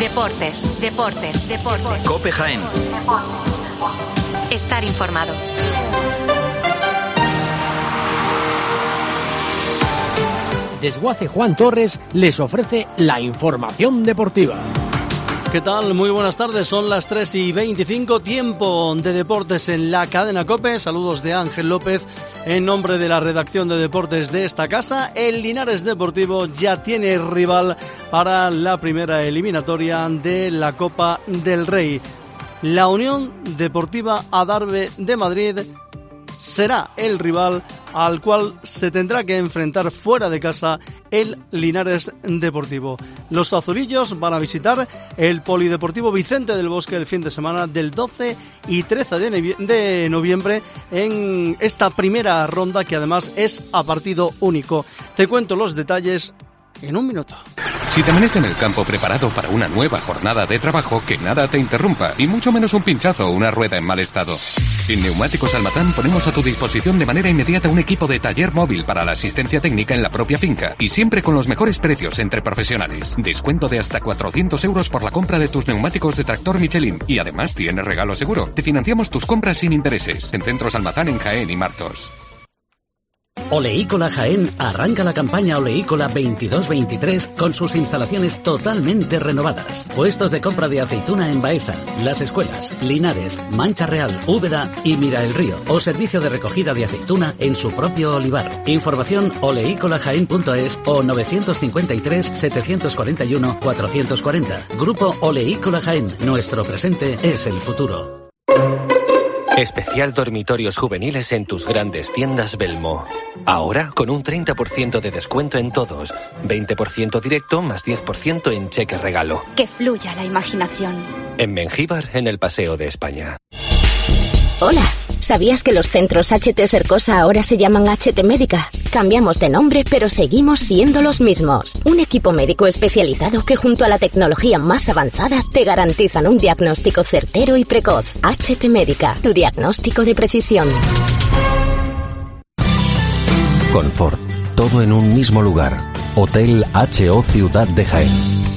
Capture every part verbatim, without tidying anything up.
Deportes, deportes, deportes. COPE Jaén. Estar informado. Desguace Juan Torres les ofrece la información deportiva. ¿Qué tal? Muy buenas tardes, son las tres y veinticinco, tiempo de deportes en la cadena COPE. Saludos de Ángel López en nombre de la redacción de deportes de esta casa. El Linares Deportivo ya tiene rival para la primera eliminatoria de la Copa del Rey. La Unión Deportiva Adarve de Madrid será el rival al cual se tendrá que enfrentar fuera de casa el Linares Deportivo. Los azurillos van a visitar el Polideportivo Vicente del Bosque el fin de semana del doce y trece de noviembre en esta primera ronda, que además es a partido único. Te cuento los detalles en un minuto. Si te amanece en el campo preparado para una nueva jornada de trabajo, que nada te interrumpa, y mucho menos un pinchazo o una rueda en mal estado. En Neumáticos Almatán ponemos a tu disposición de manera inmediata un equipo de taller móvil para la asistencia técnica en la propia finca, y siempre con los mejores precios entre profesionales. Descuento de hasta cuatrocientos euros por la compra de tus neumáticos de tractor Michelin, y además tienes regalo seguro. Te financiamos tus compras sin intereses, en Centros Almatán en Jaén y Martos. Oleícola Jaén arranca la campaña Oleícola veintidós veintitrés con sus instalaciones totalmente renovadas. Puestos de compra de aceituna en Baeza, Las Escuelas, Linares, Mancha Real, Úbeda y Mira el Río, o servicio de recogida de aceituna en su propio olivar. Información oleícolajaén punto es o nueve cinco tres, siete cuatro uno, cuatro cuatro cero. Grupo Oleícola Jaén, nuestro presente es el futuro. Especial dormitorios juveniles en tus grandes tiendas Belmo. Ahora con un treinta por ciento de descuento en todos, veinte por ciento directo más diez por ciento en cheque regalo. Que fluya la imaginación. En Mengíbar, en el Paseo de España. Hola, ¿sabías que los centros H T Cercosa ahora se llaman H T Médica? Cambiamos de nombre, pero seguimos siendo los mismos. Un equipo médico especializado que junto a la tecnología más avanzada te garantizan un diagnóstico certero y precoz. H T Médica, tu diagnóstico de precisión. Confort, todo en un mismo lugar. Hotel H O Ciudad de Jaén.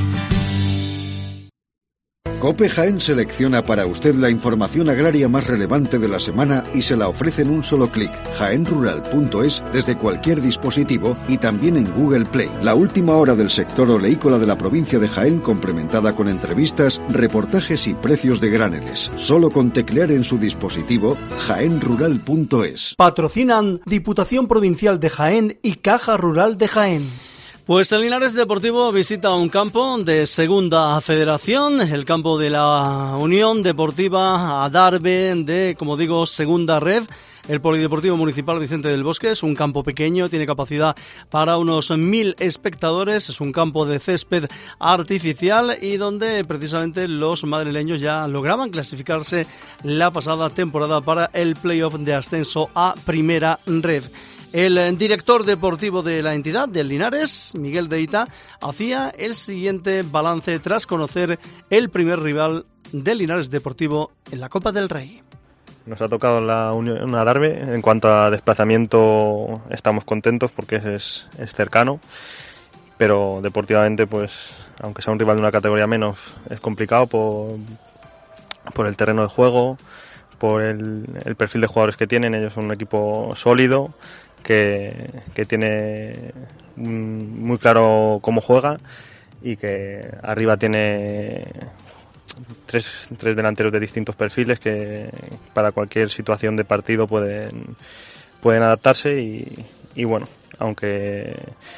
COPE Jaén selecciona para usted la información agraria más relevante de la semana y se la ofrece en un solo clic. jaén rural punto es desde cualquier dispositivo y también en Google Play. La última hora del sector oleícola de la provincia de Jaén, complementada con entrevistas, reportajes y precios de graneles. Solo con teclear en su dispositivo jaén rural punto es. Patrocinan Diputación Provincial de Jaén y Caja Rural de Jaén. Pues el Linares Deportivo visita un campo de Segunda Federación, el campo de la Unión Deportiva Adarve de, como digo, Segunda Red. El Polideportivo Municipal Vicente del Bosque es un campo pequeño, tiene capacidad para unos mil espectadores, es un campo de césped artificial y donde precisamente los madrileños ya lograban clasificarse la pasada temporada para el playoff de ascenso a Primera Red. El director deportivo de la entidad, del Linares, Miguel Deita, hacía el siguiente balance tras conocer el primer rival del Linares Deportivo en la Copa del Rey. Nos ha tocado la Unión Adarve. En cuanto a desplazamiento estamos contentos porque es, es cercano, pero deportivamente, pues aunque sea un rival de una categoría menos, es complicado por, por el terreno de juego, por el, el perfil de jugadores que tienen. Ellos son un equipo sólido que, que tiene muy claro cómo juega y que arriba tiene tres, tres delanteros de distintos perfiles que para cualquier situación de partido pueden, pueden adaptarse y, y bueno, aunque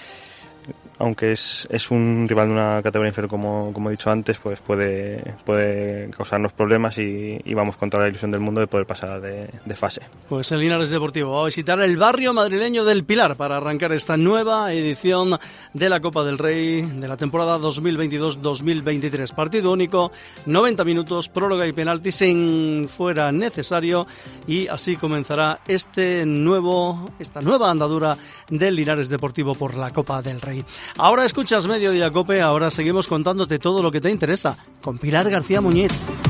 aunque es, es un rival de una categoría inferior, como, como he dicho antes, pues puede, puede causarnos problemas y, y vamos contra la ilusión del mundo de poder pasar de, de fase. Pues el Linares Deportivo va a visitar el barrio madrileño del Pilar para arrancar esta nueva edición de la Copa del Rey de la temporada dos mil veintidós dos mil veintitrés. Partido único, noventa minutos, prórroga y penalti sin fuera necesario, y así comenzará este nuevo, esta nueva andadura del Linares Deportivo por la Copa del Rey. Ahora escuchas Mediodía Cope, ahora seguimos contándote todo lo que te interesa con Pilar García Muñiz.